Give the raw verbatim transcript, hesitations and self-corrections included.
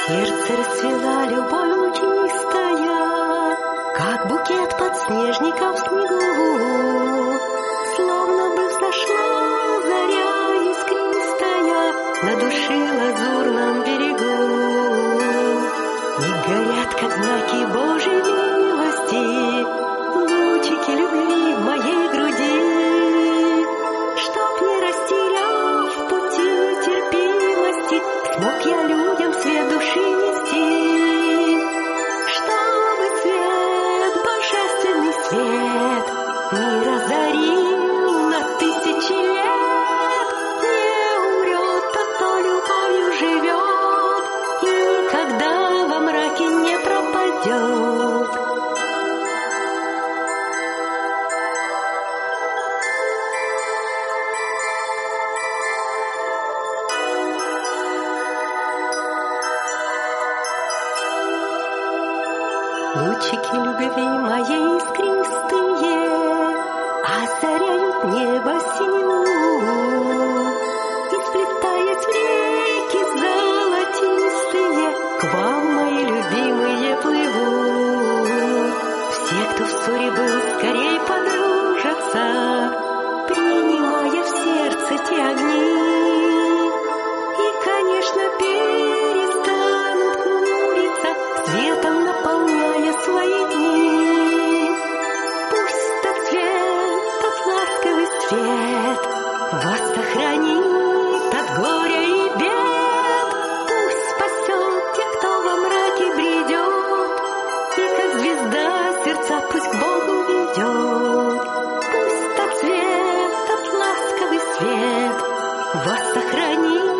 сердце расцвела любовь лучистая, как букет подснежника в снегу. Словно бы взошла заря искристая на душе лазурном берегу. И горят, как знаки Божьей милости, лучики любви в моей груди. Чтоб не растеряв в пути терпимости, смог я людям свет души нести. Чтобы свет, божественный свет, мир озарил на тысячи лет. Не умрет тот, кто любовью живет, и никогда во мраке не пропадет. Лучики любви моей искристые озаряют небо синеву, и, сплетаясь в реки золотистые, к вам, мои любимые, плыву. Все, кто в ссоре был, скорей подружатся, принимая в сердце те огни. И, конечно, перестанут хмуриться, светом наполняя свои дни. Пусть тот свет, тот ласковый свет вас сохранит от горя и бед. Пусть спасет тех, кто во мраке бредет, и как звезда сердца пусть к Богу ведет. Пусть тот свет, тот ласковый свет вас сохранит